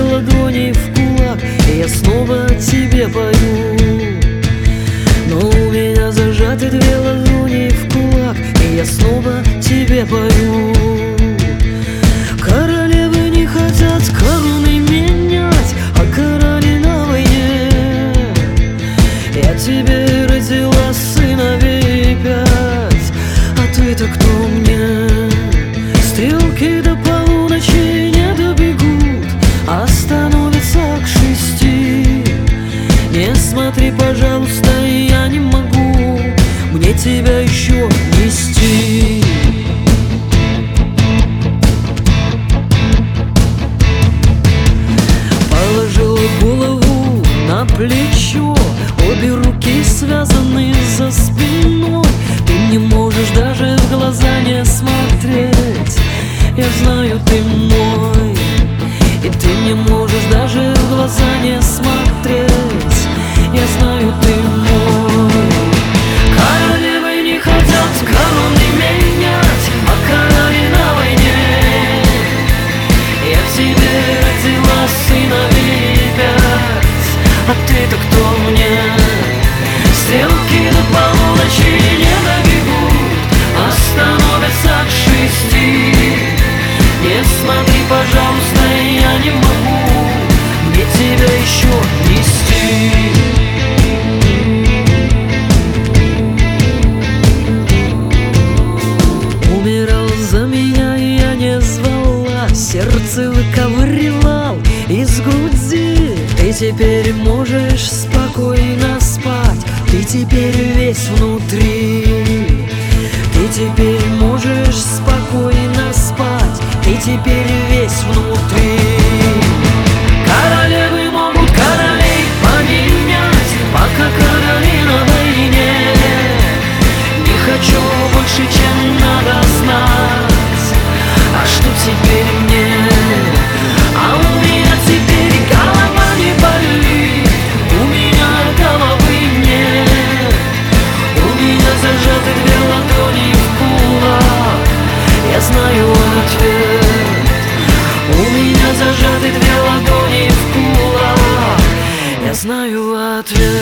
ладони в кулак, и я снова тебе пою. Но у меня зажаты две ладони в кулак, и я снова тебе пою. Королевы не хотят короны менять, а короли на войне. Я тебе родила сыновей 5, а ты-то кто мне? Стрелки до полуночи не добегут, а становятся к 6. Не смотри, пожалуйста, я не могу мне тебя еще нести. Положила голову на плечо, обе руки связаны за спиной. Ты не можешь даже в глаза не смотреть, я знаю, ты мой. И ты не можешь даже в глаза не смотреть, я знаю, ты мой. Королевы не хотят короны менять, а короли на войне. Я в тебе родила сыновей 5, а ты-то кто мне? Стрелки до полуночи не добегут, а становятся к 6. Не смотри, пожалуйста, я не могу мне тебя еще нести. Умирал за меня, я не звала, сердце выковыривал из груди. Ты теперь можешь спокойно спать, ты теперь весь внутри. Ты теперь можешь спокойно спать, ты теперь весь внутри. Королевы могут королей поменять, пока короли на войне. Не хочу больше, чем надо знать, а что теперь мне? А у меня теперь голова не болит, у меня головы нет. У меня зажаты две ладони в кулак, я знаю ответ. У меня зажаты две ладони в кулак, я знаю ответ.